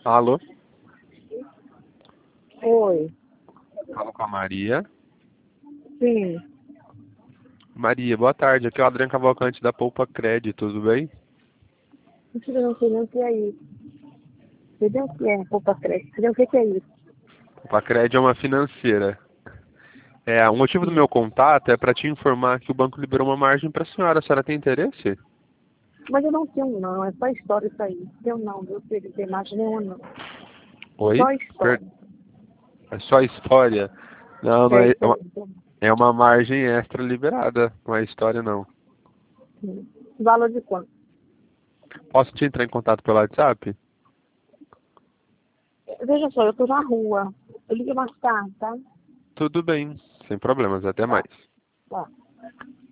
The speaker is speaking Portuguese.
Alô? Oi, Falo com a Maria. sim. Maria, boa tarde. Aqui é o Adriano Cavalcante da Poupa Crédito, tudo bem? Mentira, eu não sei nem o que é isso. Você nem o que é poupa crédito. Você nem o que é isso. Poupa Crédito é uma financeira. O motivo do Sim. meu contato é para te informar que o banco liberou uma margem para a senhora. A senhora tem interesse? Mas eu não tenho, não. É só história isso aí. Eu não, viu? Não tem imagem nenhuma, não. Oi? Só história. É só história? Não, não É é, isso aí. Então, é uma margem extra liberada, não é história não. sim. Valor de quanto? Posso te entrar em contato pelo WhatsApp? Veja só, eu tô na rua. Eu ligo mais tarde, tá? Tudo bem, sem problemas, até Tá, mais. tá.